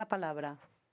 palabra.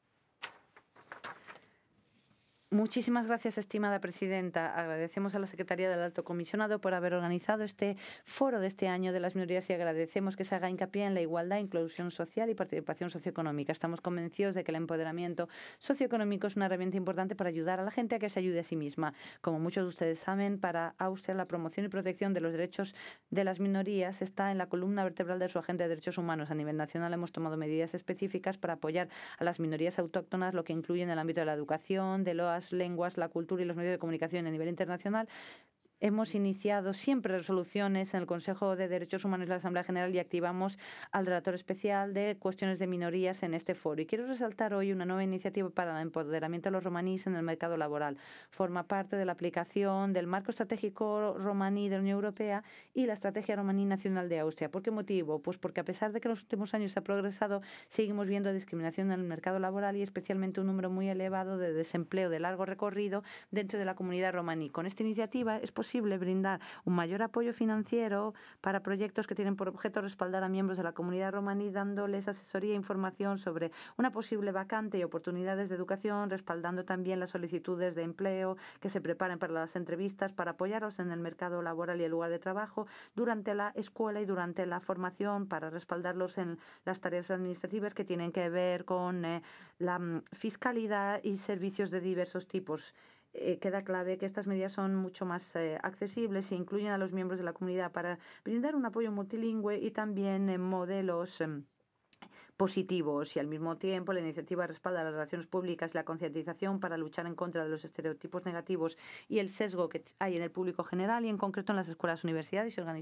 Muchísimas gracias, estimada presidenta. Agradecemos a la Secretaría del Alto Comisionado por haber organizado este foro de este año de las minorías y agradecemos que se haga hincapié en la igualdad, inclusión social y participación socioeconómica. Estamos convencidos de que el empoderamiento socioeconómico es una herramienta importante para ayudar a la gente a que se ayude a sí misma. Como muchos de ustedes saben, para Austria la promoción y protección de los derechos de las minorías está en la columna vertebral de su agenda de derechos humanos. A nivel nacional hemos tomado medidas específicas para apoyar a las minorías autóctonas, lo que incluye en el ámbito de la educación, de las lenguas, la cultura y los medios de comunicación a nivel internacional. Hemos iniciado siempre resoluciones en el Consejo de Derechos Humanos y la Asamblea General y activamos al relator especial de cuestiones de minorías en este foro. Y quiero resaltar hoy una nueva iniciativa para el empoderamiento de los romaníes en el mercado laboral. Forma parte de la aplicación del marco estratégico romaní de la Unión Europea y la estrategia romaní nacional de Austria. ¿Por qué motivo? Pues porque a pesar de que en los últimos años se ha progresado, seguimos viendo discriminación en el mercado laboral y especialmente un número muy elevado de desempleo de largo recorrido dentro de la comunidad romaní. Con esta iniciativa es posible brindar un mayor apoyo financiero para proyectos que tienen por objeto respaldar a miembros de la comunidad romaní, dándoles asesoría e información sobre una posible vacante y oportunidades de educación, respaldando también las solicitudes de empleo que se preparen para las entrevistas, para apoyarlos en el mercado laboral y el lugar de trabajo, durante la escuela y durante la formación, para respaldarlos en las tareas administrativas que tienen que ver con la fiscalidad y servicios de diversos tipos. Queda clave que estas medidas son mucho más accesibles e incluyen a los miembros de la comunidad para brindar un apoyo multilingüe y también modelos positivos y al mismo tiempo la iniciativa respalda las relaciones públicas y la concientización para luchar en contra de los estereotipos negativos y el sesgo que hay en el público general y en concreto en las escuelas, universidades y organizaciones